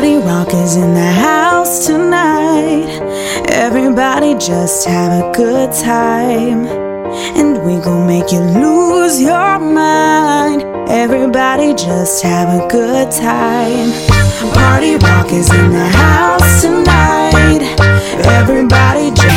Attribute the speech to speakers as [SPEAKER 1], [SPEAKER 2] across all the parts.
[SPEAKER 1] Party rock is in the house tonight. Everybody just have a good time, and we gon' make you lose your mind. Everybody just have a good time. Party rock is in the house tonight. Everybody just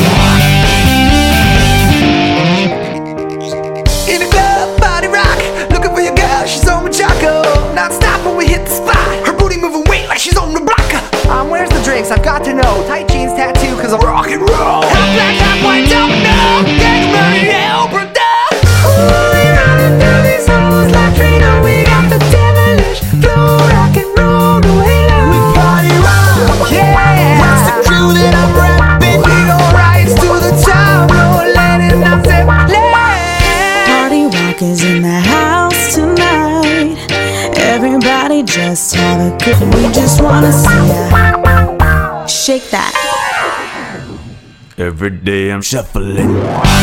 [SPEAKER 2] in the club, party rock, looking for your girl, she's on Machaco. Non-stop when we hit the spot, her booty moving weight like she's on the block. Where's the drinks? I've got to know. Tight jeans, tattoo, cause I'm rock and roll. Half black, half white, don't know. Gang money, hell, brother. Ooh, we running through these halls like Trino. We got the devilish flow, rock and roll, no halo. We party rock, yeah. That's the crew that I'm rapping. We gon' rise to the top, no letting up say
[SPEAKER 1] Party rock is in the house tonight. Everybody just have a good. We just wanna see ya shake that.
[SPEAKER 3] Every day I'm shuffling.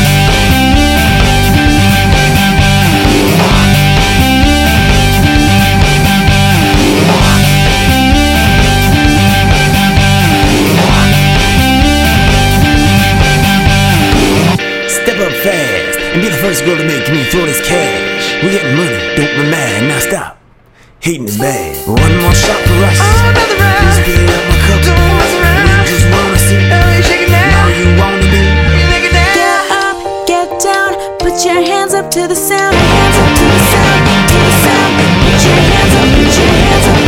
[SPEAKER 4] Step up fast and be the first girl to make me throw this cash. We getting money, don't be mad, now stop. Hating is bad. One more shot for us.
[SPEAKER 2] another round.
[SPEAKER 4] Please fill up my cup.
[SPEAKER 2] Don't mess around.
[SPEAKER 4] We just wanna see.
[SPEAKER 2] Shake it now.
[SPEAKER 4] Now you wanna be.
[SPEAKER 2] Make it down.
[SPEAKER 1] Get up, get down, put your hands up to the sound. Hands up to the sound, to the sound. Put your hands up, put your hands up.